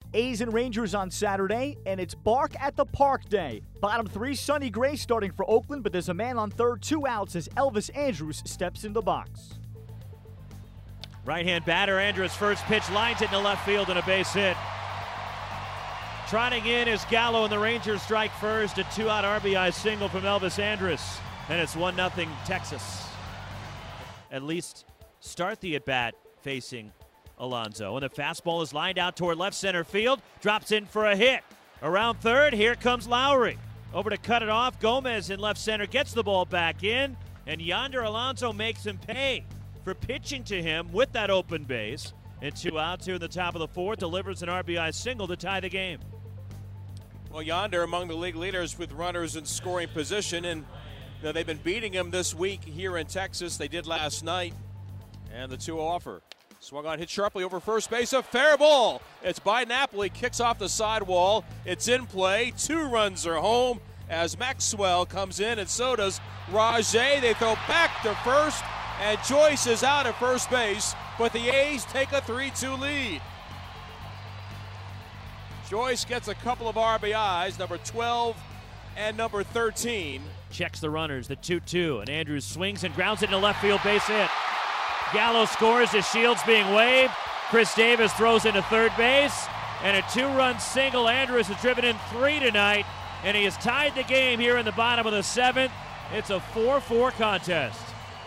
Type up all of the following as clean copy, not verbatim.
A's and Rangers on Saturday, and it's Bark at the Park Day. Bottom 3, Sonny Gray starting for Oakland, but there's a man on third, 2 outs as Elvis Andrus steps in the box. Right-hand batter, Andrus, first pitch, lines it into left field and a base hit. Trotting in is Gallo, and the Rangers strike first. A 2-out RBI single from Elvis Andrus, and it's 1-0 Texas. At least start the at-bat facing Alonso, and the fastball is lined out toward left center field, drops in for a hit. Around third, here comes Lowry. Over to cut it off, Gomez in left center gets the ball back in, and Yonder Alonso makes him pay for pitching to him with that open base. And 2 outs here in the top of the fourth, delivers an RBI single to tie the game. Well, Yonder among the league leaders with runners in scoring position, and they've been beating him this week here in Texas. They did last night, and the 2 offer. Swung on, hit sharply over first base, a fair ball. It's by Napoli, kicks off the sidewall. It's in play, 2 runs are home as Maxwell comes in, and so does Rajay. They throw back to first, and Joyce is out at first base, but the A's take a 3-2 lead. Joyce gets a couple of RBIs, number 12 and number 13. Checks the runners, the 2-2, and Andrus swings and grounds it into left field, base hit. Gallo scores as Shields being waved. Chris Davis throws into third base, and a 2-run single. Andrus has driven in 3 tonight, and he has tied the game here in the bottom of the 7th. It's a 4-4 contest.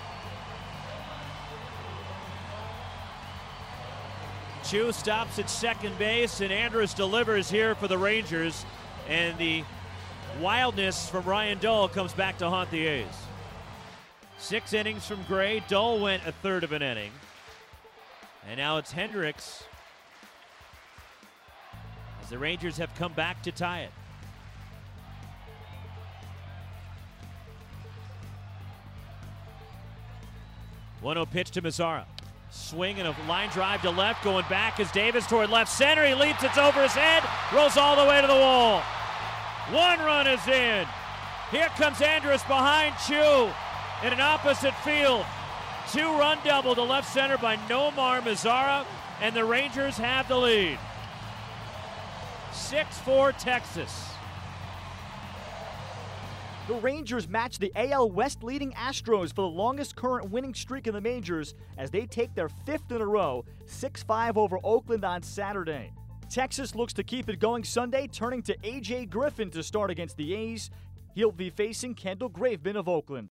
Chu stops at second base, and Andrus delivers here for the Rangers, and the wildness from Ryan Dull comes back to haunt the A's. 6 innings from Gray. Dull went a third of an inning. And now it's Hendricks as the Rangers have come back to tie it. One-0 pitch to Mazara. Swing and a line drive to left. Going back is Davis toward left center. He leaps, it's over his head. Rolls all the way to the wall. 1 run is in. Here comes Andrus behind Chu. In an opposite field, 2-run double to left center by Nomar Mazara, and the Rangers have the lead. 6-4 Texas. The Rangers match the AL West leading Astros for the longest current winning streak in the majors as they take their 5th in a row, 6-5 over Oakland on Saturday. Texas looks to keep it going Sunday, turning to A.J. Griffin to start against the A's. He'll be facing Kendall Graveman of Oakland.